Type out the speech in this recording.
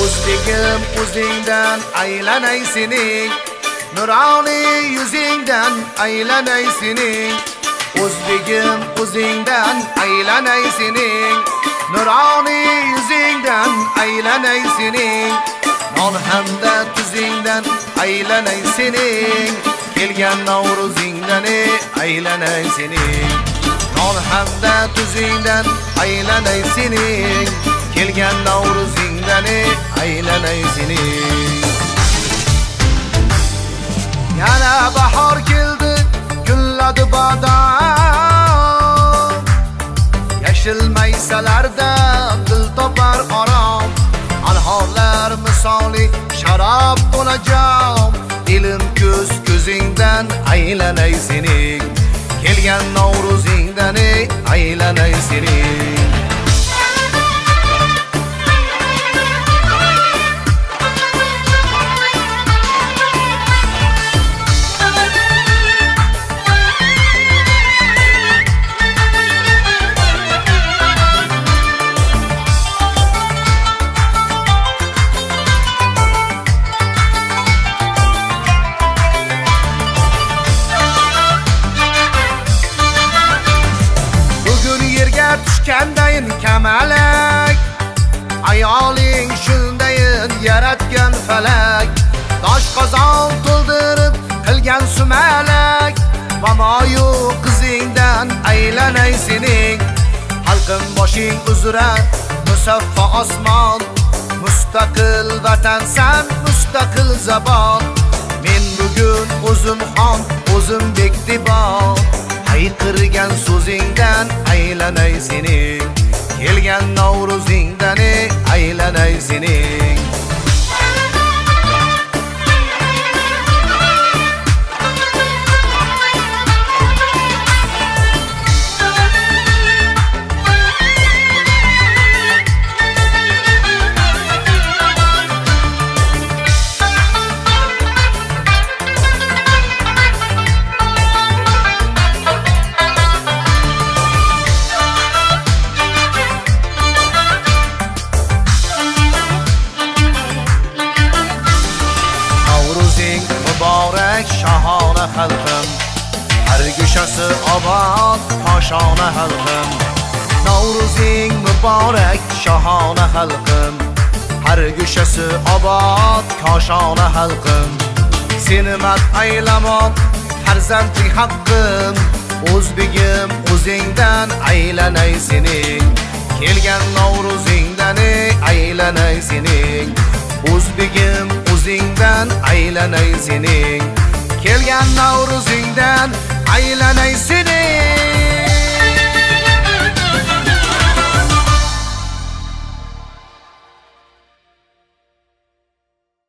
o'zligim o'zingdan aylanay sening, nuroniy yuzingdan aylanay sening. O'zligim o'zingdan aylanay sening, nuroniy yuzingdan aylanay sening. Non hamda tuzingdan aylanay sening, kelgan Navruzingdan aylanay sening. Non hamda tuzingdan aylanay sening, kelgan Navruzingdan aylanay sening. Yana bahor keldi, gulladi bodom, yashil maysalarda dil topar orom. Anhorlar misoli sharob bo'lajam, dilim ko'z ko'zingdan aylanay sening, kelgan Navruzingdan aylanay sening. Tushgandayin kamalak, ayoling shundayin yaratgan falak. Tosh qozon to'ldirib qilgan sumalak, vamoyu qizingdan aylanay sening. Xalqim boshing uzra musaffo osmon, mustaqil vatansan mustaqil zabon. Men bugun o'zim xon o'zim bekdibon, hayqirgan so'zingdan aylanay sening, kelgan Navruzingdan aylanay sening. Muborak shahona xalqim, har go'shasi obod poshona xalqim. Navruzing muborak shahona xalqim, har go'shasi obod koshona xalqim. Seni mat aylamoq farzandlik haqqim, o'zbegim o'zingdan aylanay sening, kelgan Navruzingdan aylanay sening. O'zbegim o'zingdan aylanay sening, kelgan Navruzingdan aylanay sening.